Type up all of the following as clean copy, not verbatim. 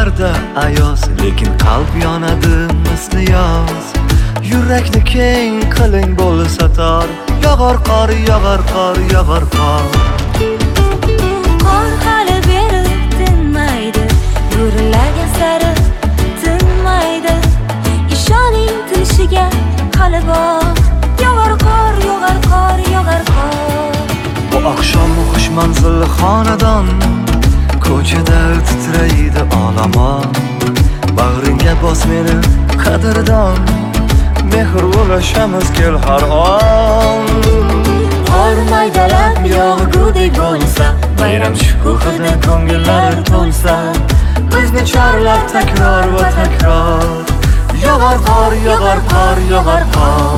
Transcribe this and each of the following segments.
Kishlarda ayoz, lekin qalb yonadi misli yoz. Yurakni keng qiling bo'lsa tor, yog'ar qor, yog'ar qor, yog'ar qor. Qor hali beri tinmaydi, yo'rilarga sari tinmaydi. Ishoning tinishiga hali bor. Yog'ar qor, yog'ar qor, yog'ar qor. Bu oqshom xush manzilli xonadon, ko'chada titraydi olomon. Bag'ringga bos meni qadrdon, mehr ulashamiz kel har on. Qor maydalab yog'gudek bo'lsa, bayram shukuhida ko'ngillar to'lsa, Bizni chorlab takror va takror. Yog'ar qor, yog'ar qor, yog'ar qor.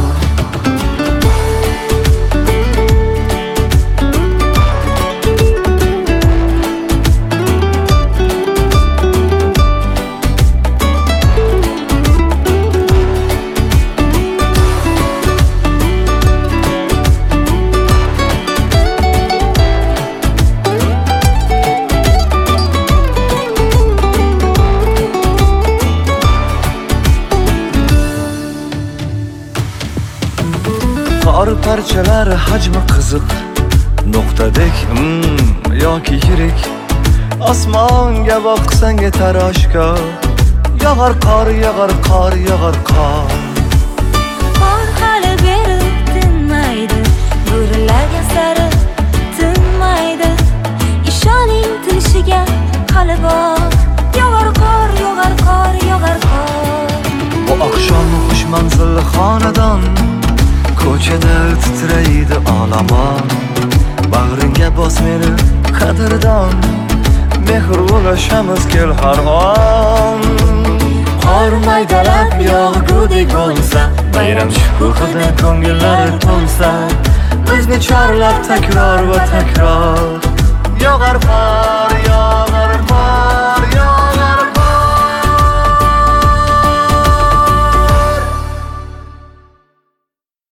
Qor parchalari hajmi qiziq, nuqtadek yoki yirik. Osmonga boqsang yetar oshkor. Yog'ar qor, yog'ar qor, yog'ar qor. qor hali beri tinmaydi, yo'rilarga sari tinmaydi. Ishoning tinishiga hali bor. Yog'ar qor, yog'ar qor, yog'ar qor. Bu oqshom xush manzilli xonadon, ko'chada titraydi olomon. Bag'ringga bos meni qadrdon, mehr ulashamiz kel har on. Qor maydalab yog'gudek bo'lsa, Bayram shukuhida ko'ngillar to'lsa, bizni chorlab takror va takror. Yog'ar qor,